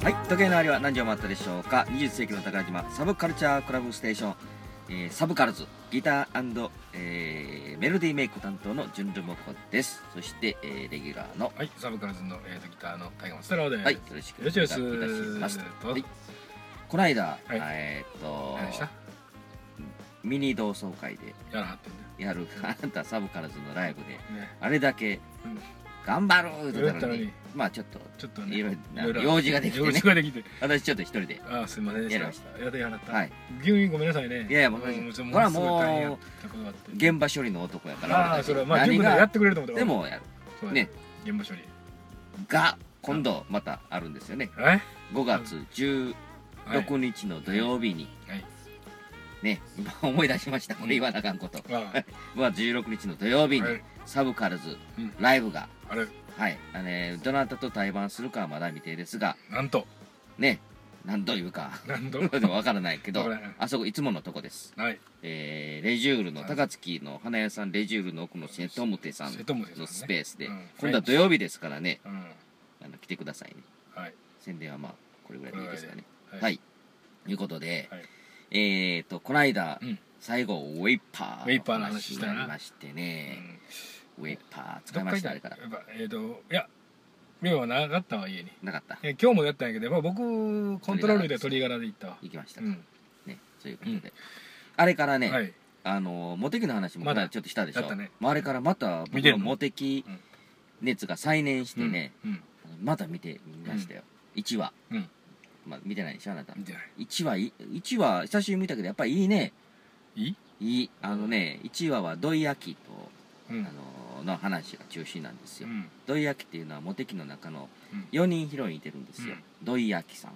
はい、時計のありは何時を回ったでしょうか。20世紀の宝島サブカルチャークラブステーション、サブカルズギター&、メロディーメイク担当のジュンルモコです。そして、レギュラーのはい、サブカルズの、ギターのタイガーマス太郎です。 はい、よろしくお願いいたします。はい、この間、 何でした？ ミニ同窓会でやるあなたサブカルズのライブで、あれだけ頑張ろうって言ったのに、まあちょっといろいろ用事ができてね、私ちょっと一人ですみませんでした。やった。 はい、 急にごめんなさいね。 いやいや、もうこれはもう現場処理の男やから、 それはまあ自分でやってくれると思って。 でもやるね。 現場処理が今度またあるんですよね。5月16日の土曜日にね、今思い出しました。これ言わなあかんこと。5月16日の土曜日にサブカルズライブが、はい、どなたと対バンするかはまだ未定ですが、 なんとね、何というかわからないけど、あそこいつものとこです。レジュールの高槻の花屋さん、レジュールの奥の瀬戸ムさんのスペースで、今度は土曜日ですからね、来てくださいね。宣伝はまあこれぐらいでいいですかね。はい、ということで、この間最後ウェイパーの話になりましてね、ウェイパー使いました。あれからいや量はなかったわ。家になかった。 今日もやったんやけど、僕コントロールで鶏ガラで行ったわ。 行きましたね。そういうことで、あれからね、モテキの話もまだちょっとしたでしょ。あれからまた僕のモテキ熱が再燃してね、また見ましたよ。1話。まあ見てないでしょ、あなた。1話久しぶりに見たけど、やっぱりいいね。いい。1話は土井秋との話が中心なんですよ。土井秋っていうのはモテキの中の4人ヒロインいてるんですよ。土井秋さん、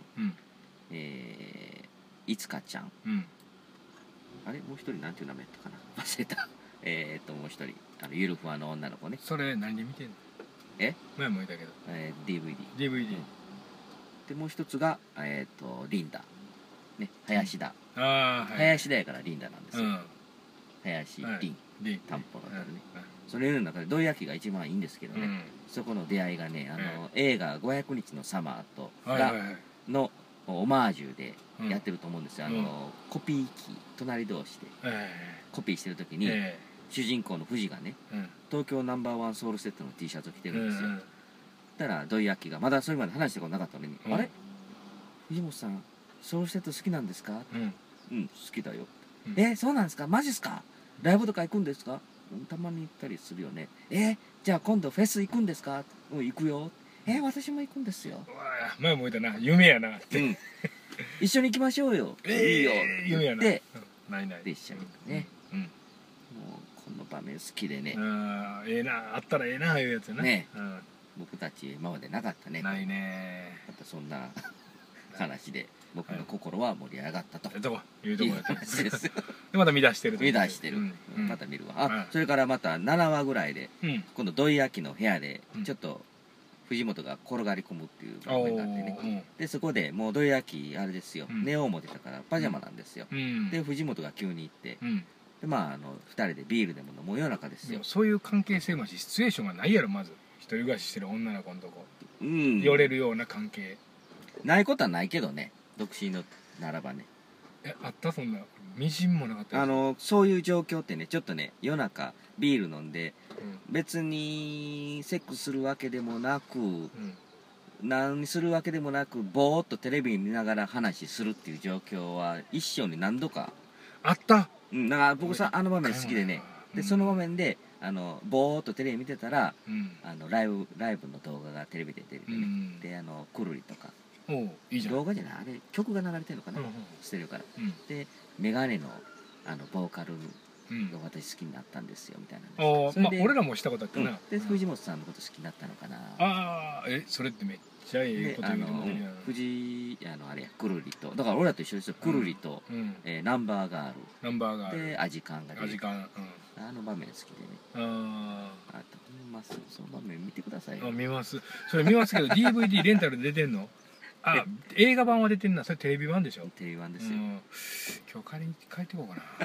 いつかちゃん、あれもう一人なんていう名前やったかな、忘れた。もう一人ゆるふわの女の子ね。それ何で見てんの？前も言ったけど、DVD で、もう一つがリンダね、林田やからリンダなんですよ。林リン担保だったらね。それの中で土井秋が一番いいんですけどね、そこの出会いがね、映画500日のサマーとのオマージュでやってると思うんですよ。コピー機隣同士でコピーしてる時に、主人公の藤がね、東京Ｎｏ.1ソウルセットの T シャツを着てるんですよ。だから土井秋がまだそれまで話したことなかったのに、あれ藤本さんソウルセット好きなんですか？好きだよ。そうなんですか？マジっすか？ライブとか行くんですか？たまに行ったりするよね。じゃあ今度フェス行くんですか？行くよ。私も行くんですよ。 前も言ったな、夢やな。 一緒に行きましょうよ。いいよ。 夢やな。 で一緒に行くね。もうこの場面好きでね。 あったらええな、いうやつやな。 僕たち今までなかったね。 ないね。 またそんな話で僕の心は盛り上がったというとこやった話です。 でまた見出してる。 また見るわ。それからまた7話ぐらいで今度土井秋の部屋でちょっと藤本が転がり込むっていう場面があってね。でそこでもう土井秋あれですよ、寝よう思ってたからパジャマなんですよ。で藤本が急に行って、で2人でビールでも飲む夜中ですよ。 そういう関係性もしシチュエーションがないやろ。まず一人暮らししてる女の子のとこ寄れるような関係ないことはないけどね、独身のならばね。 あった？そんなみじんもなかった？ そういう状況ってね、ちょっとね、夜中ビール飲んで、別にセックスするわけでもなく、何するわけでもなく、ぼーっとテレビ見ながら話するっていう状況は一生に何度かあった。 だから僕さ、あの場面好きでね。でその場面でぼーっとテレビ見てたら、ライブの動画がテレビで出てね、でくるりとか動画じゃない、あれ曲が流れてるのかな、ステレオから。でメガネのボーカルが私好きになったんですよみたいな。 それで俺らもしたことあったな。 で藤本さんのこと好きになったのかな。 それってめっちゃいいこと言うと思う。 藤あれやくるりと、だから俺らと一緒ですよ。くるりとナンバーガールでアジカンが出て、あの場面好きでね。その場面見てくださいよ。 見ます。それ見ますけどDVD レンタルで出てんの？映画版は出てんな。それテレビ版でしょ？ テレビ版ですよ。 今日帰ってこうかな。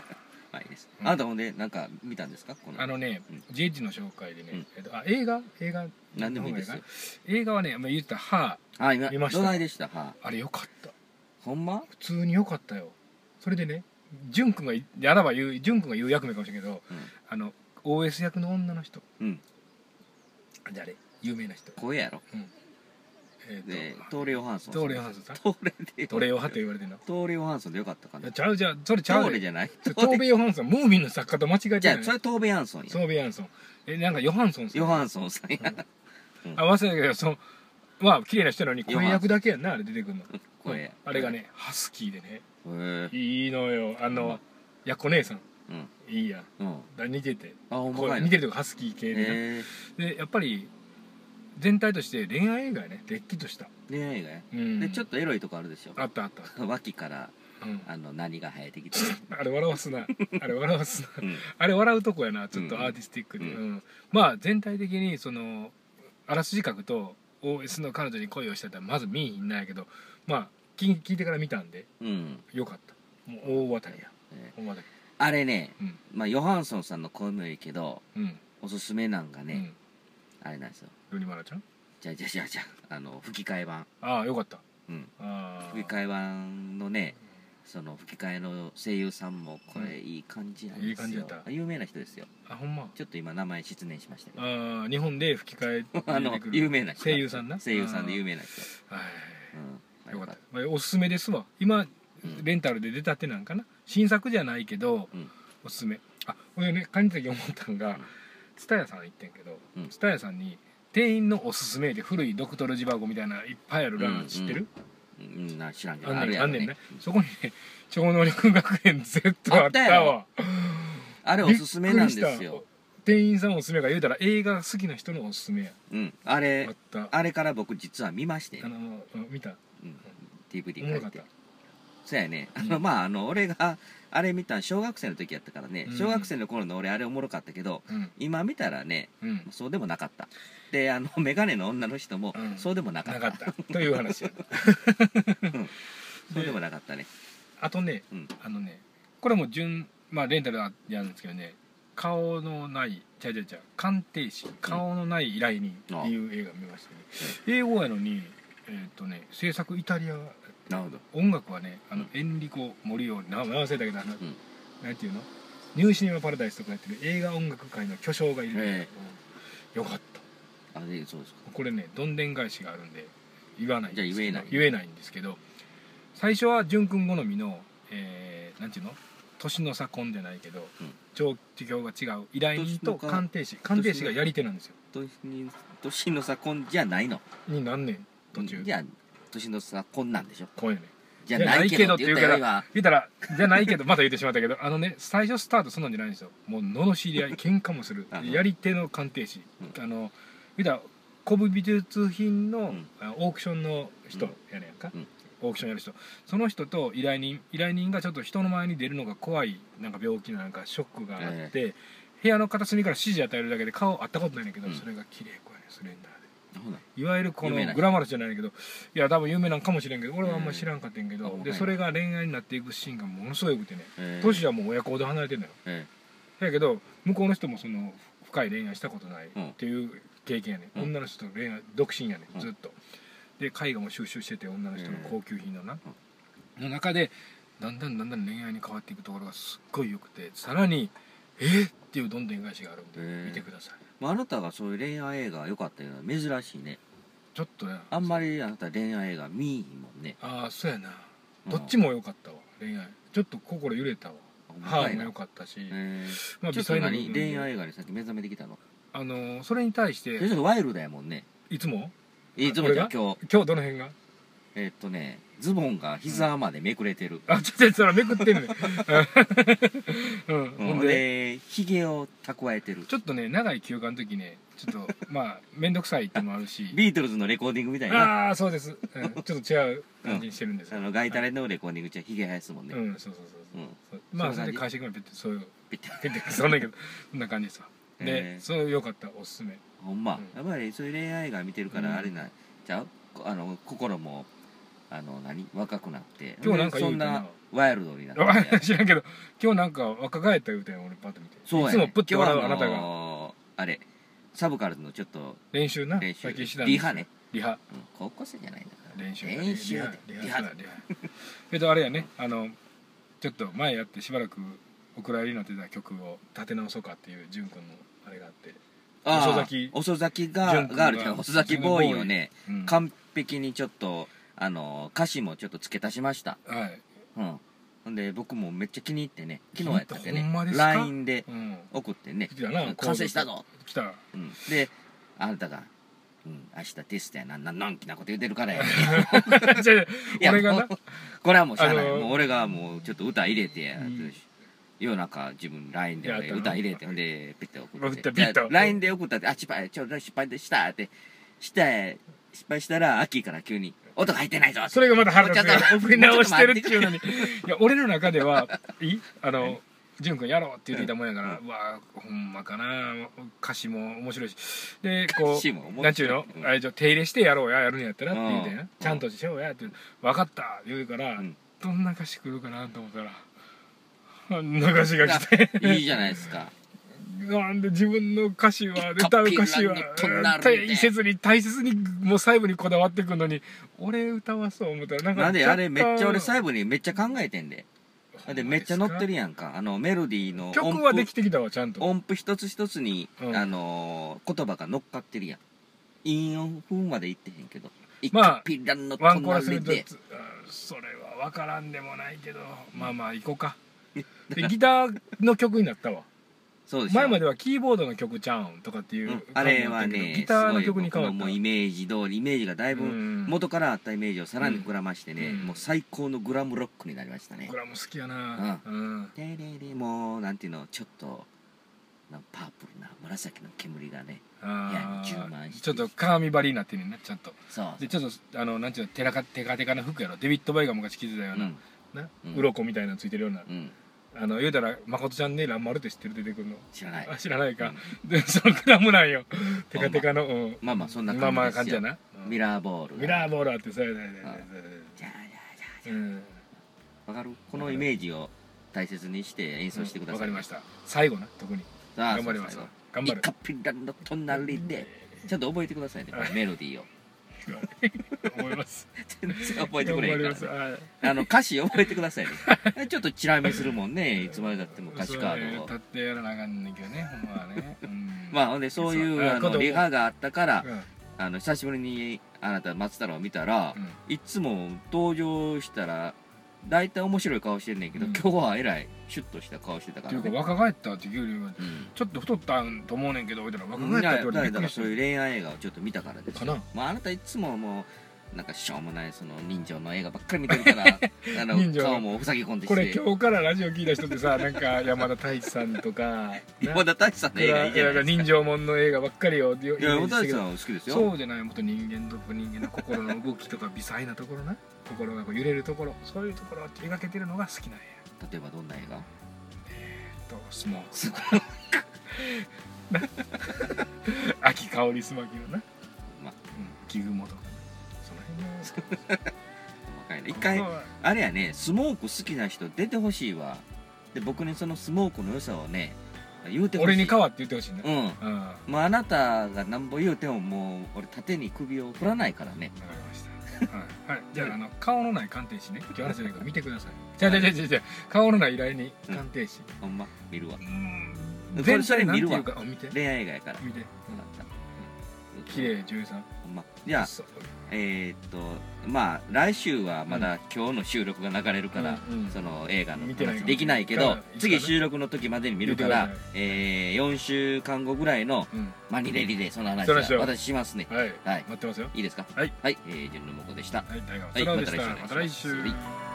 はいです。あなたほんでなんか見たんですか？ GH の紹介でね、映画何でもいいですよ。 映画はね、言った歯見ました。 どないでした？歯あれよかった。 ほんま？ 普通によかったよ。それでね、淳君が言う役目かもしれんけど、OS 役の女の人、誰？有名な人。 声やろ。トーレ・ヨハンソン。 トーレ・ヨハンソンさん。 トーレ・ヨハって言われてるの。 トーレ・ヨハンソンでよかったかな。 それちゃう。 トーレじゃない。 トーベ・ヨハンソン、ムーミンの作家と間違えてない。 じゃあそれトーベ・ヤンソンや。 トーベ・ヤンソン。なんかヨハンソンさん。 ヨハンソンさんや。 忘れたけど、まあ綺麗な人なのに声役だけやんな、あれ出てくるの。 声。 あれがね、ハスキーでね。いいのよ。やっこ姉さん。いいや。似てて。似てるとかハスキー系で。で、やっぱり、全体として恋愛映画やね。れっきとした。 恋愛映画や。で、ちょっとエロいとこあるでしょ。 あったあった。 脇から、何が生えてきて。 あれ笑わすな。あれ笑うとこやな。ちょっとアーティスティックで。まあ、全体的に、あらすじ書くと、OS の彼女に恋をしてたらまず見いひんなんやけど、まあ聞いてから見たんで、よかった。もう大当たりや。 あれね、まあヨハンソンさんの声もいいけど、おすすめなんがね、あれなんですよ。 ロニマラちゃん？ じゃ吹き替え版。 ああ、よかった。 吹き替え版のね、その吹き替えの声優さんもこれいい感じなんですよ。いい感じだった。有名な人ですよ。 あ、ほんま。 ちょっと今名前失念しましたけど。 ああ、日本で吹き替え有名な人。 声優さんな。 声優さんで有名な人。 はい。よかった。おすすめですわ。今レンタルで出たってなんかな。新作じゃないけどおすすめ。あ、俺ね、感じた時思ったんが、蔦屋さん行ってんけど、蔦屋さんに店員のおすすめで古いドクトルジバゴみたいないっぱいあるラーメン知ってる？ 知らんけどあんねんね。そこにね、超能力学園 Z あったわ。 あれおすすめなんですよ。 店員さんおすすめが言うたら映画好きな人のおすすめや。 あれから僕実は見まして。 見た ？DVD 借りて。そうやね。まあ俺があれ見た小学生の時やったからね、小学生の頃の俺あれおもろかったけど、今見たらね、そうでもなかった。でメガネの女の人もそうでもなかった。 という話や。 そうでもなかったね。 あとね、これもまあレンタルやるんですけどね、顔のない鑑定士、顔のない依頼人っていう映画見ましたね。英語やのに制作イタリア。 なるほど。 音楽はね、エンリコ・モリオーリ、名前忘れたけど、なんていうの、ニューシネマ・パラダイスとかやってる映画音楽界の巨匠がいる。よかった。 そうですか。 これね、どんでん返しがあるんで言わないんですけど、 言えないんですけど、最初は淳君好みのなんていうの、年の差婚じゃないけど、状況が違う依頼人と鑑定士がやり手なんですよ。 年の差婚じゃないのになんねん途中。 じゃあ年の差婚なんでしょ。 婚やね。 じゃないけどって言ったら言ったらじゃないけどまた言ってしまったけど、最初スタートそんなんじゃないんですよ。もう罵り合い喧嘩もするやり手の鑑定士、言ったら古武美術品のオークションの人やねんか、オークションやる人、その人と依頼人がちょっと人の前に出るのが怖い、なんか病気なんかショックがあって、部屋の片隅から指示与えるだけで顔会ったことないねんけど、それが綺麗子やねん、スレンダーで。いわゆるこのグラマラスじゃないけど、いや多分有名なんかもしれんけど、俺はあんまり知らんかったんけど、でそれが恋愛になっていくシーンがものすごいよくてね、年はもう親子で離れてんのよ。だけど向こうの人もその深い恋愛したことないっていう経験やね、女の人と恋愛独身やね、ずっと。で絵画も収集してて、女の人の高級品の中でだんだん恋愛に変わっていくところがすっごいよくて、さらにっていうどんでん返しがあるんで見てください。 あなたがそういう恋愛映画良かったような珍しいね。 ちょっとね、 あんまりあなた恋愛映画見いひんもんね。 ああ、そうやな。どっちも良かったわ。恋愛ちょっと心揺れたわ。ハーも良かったし、 まあ微細な恋愛映画にさっき目覚めてきたの。 それに対してちょっとワイルドやもんね。 いつもじゃ今日どの辺がズボンが膝までめくれてる。 それめくってるね。 ほんでひげを蓄えてる。 ちょっとね、長い休暇の時ね、ちょっとまあ面倒くさいってのもあるし、 ビートルズのレコーディングみたいな。 ああそうです、ちょっと違う感じにしてるんですよ。 ガイタレのレコーディングじゃひげ生やすもんね。 そうまあそれで会社からピッてそういうピッてそんなけど、そんな感じですわ。でそれ良かった、おすすめ。 ほんまやっぱりそういう恋愛映画見てるからあれなちゃう、心も若くなって今日なんかそんなワイルドになって知らんけど今日なんか若返った言うてん俺パッと見てそうや、 いつもプッと笑うあなたがあれサブカルのちょっと練習な練習さっきしたリハねリハ高校生じゃないんだから練習リハあれやねちょっと前やってしばらくお蔵入りになってた曲を立て直そうかっていう淳君のあれがあって遅咲きガールじゃ遅咲きボーイをね完璧にちょっと歌詞もちょっと付け足しました。 はい。 ほんで僕もめっちゃ気に入ってね昨日やったってね LINE で送ってね完成したぞ来た。 であなたが明日テストやなのんきなこと言うてるからや俺がなこれはもうしゃあないもう俺がもうちょっと歌入れて夜中自分 LINE で歌入れてほんでピッて送って LINE で送ったって失敗でしたって失敗したらアッキーから急に音が入ってないぞそれがまた腹立つ送り直してるっていうのにいや俺の中ではいい淳君やろうって言っていたもんやからうわほんまかな歌詞も面白いしでこうなんちゅうのあれ手入れしてやろうやるんやったらって言うてなちゃんとしようやって分かった言うからどんな歌詞来るかなと思ったらあんな歌詞が来ていいじゃないですかなんで自分の歌詞は歌う歌詞は大切にもう細部にこだわってくるのに俺歌わそう思ったらなんであれめっちゃ俺細部にめっちゃ考えてんでめっちゃ乗ってるやんかメロディーの曲はできてきたわちゃんと音符一つ一つに言葉が乗っかってるやん韻音符までいってへんけどまあワンコーラスでそれは分からんでもないけどまあ行こうかでギターの曲になったわ前まではキーボードの曲ちゃうんとかっていうあれはねギターの曲に変わったもうイメージ通りイメージがだいぶ元からあったイメージをさらに膨らましてねもう最高のグラムロックになりましたねグラム好きやなもうなんていうのちょっとパープルな紫の煙がね部屋に充満してちょっと鏡張りになってるねちゃんとでちょっとなんていうのテカテカな服やろデビッド・バイが昔着てたような鱗みたいなのついてるような言うたら誠ちゃんねランマルって知ってる出てくるの知らない知らないかでそのグラムなんよテカテカのまあそんな感じやなミラーボールあってそうやねわかるこのイメージを大切にして演奏してくださいわかりました最後な特に頑張ります頑張るイカピラの隣でちゃんと覚えてくださいねメロディーを思います全然覚えてくれへんから歌詞覚えてくださいねちょっとチラ見するもんねいつまでだっても歌詞カードを立ってやらなあかんねんけどねほんまはねまあほんでそういうリハがあったから久しぶりにあなた松太郎を見たらいつも登場したら大体面白い顔してんねんけど今日はえらいシュッとした顔してたからっていうか若返ったっていうよりはちょっと太ったと思うねんけど若返ったって言われてだからそういう恋愛映画をちょっと見たからですよあなたいつももうなんかしょうもないその人情の映画ばっかり見てるから顔も塞ぎ込んでこれ今日からラジオ聞いた人ってさなんか山田太一さんとか山田太一さんの映画いいじゃないですか人情もんの映画ばっかりを山田太一さんは好きですよそうじゃないもっと人間の心の動きとか微細なところな心が揺れるところそういうところを描けてるのが好きなんや例えばどんな映画スモーク秋香りすまきのな木雲とか一回あれやねスモーク好きな人出てほしいわで僕にそのスモークの良さをね言うてほしい俺に代わって言ってほしいねもうあなたがなんぼ言うてももう俺縦に首を振らないからねわかりましたはいじゃあ顔のない鑑定士ね今日話じゃないから見てくださいじゃあ顔のない依頼に鑑定士ほんま見るわそれ見るわ恋愛映画やから見て綺麗女優さんほんまじゃあまあ来週はまだ今日の収録が流れるからその映画の話できないけど次収録の時までに見るから4週間後ぐらいのマニレリでその話は私しますねはい待ってますよいいですかはい純のもこでしたはいまた来週